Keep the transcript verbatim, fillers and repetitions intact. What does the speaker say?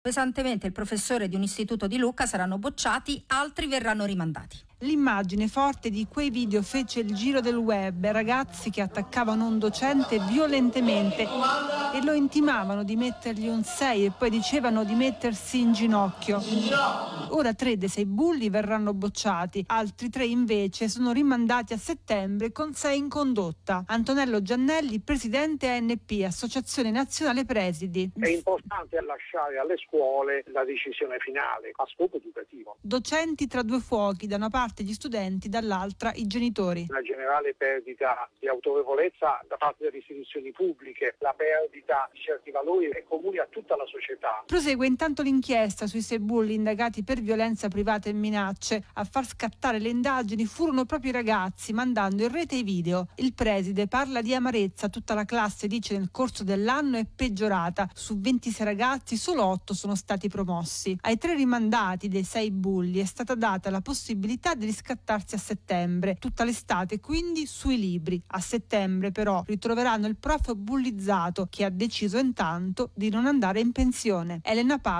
Pesantemente il professore di un istituto di Lucca, saranno bocciati, altri verranno rimandati. L'immagine forte di quei video fece il giro del web, ragazzi che attaccavano un docente violentemente e lo intimavano di mettergli un sei e poi dicevano di mettersi in ginocchio. Ora tre dei sei bulli verranno bocciati, altri tre invece sono rimandati a settembre con sei in condotta. Antonello Giannelli, presidente A N P, Associazione Nazionale Presidi. È importante lasciare alle scuole la decisione finale a scopo educativo. Docenti tra due fuochi, da una parte gli studenti, dall'altra i genitori. Una generale perdita di autorevolezza da parte delle istituzioni pubbliche, la perdita di certi valori è comune a tutta la società. Prosegue intanto l'inchiesta sui sei bulli indagati per violenza privata e minacce. A far scattare le indagini furono proprio i ragazzi, mandando in rete i video. Il preside parla di amarezza, tutta la classe, dice, nel corso dell'anno è peggiorata. Su ventisei ragazzi solo otto sono stati promossi. Ai tre rimandati dei sei bulli è stata data la possibilità di riscattarsi a settembre, tutta l'estate quindi sui libri. A settembre però ritroveranno il prof bullizzato che ha deciso intanto di non andare in pensione. Elena Pa-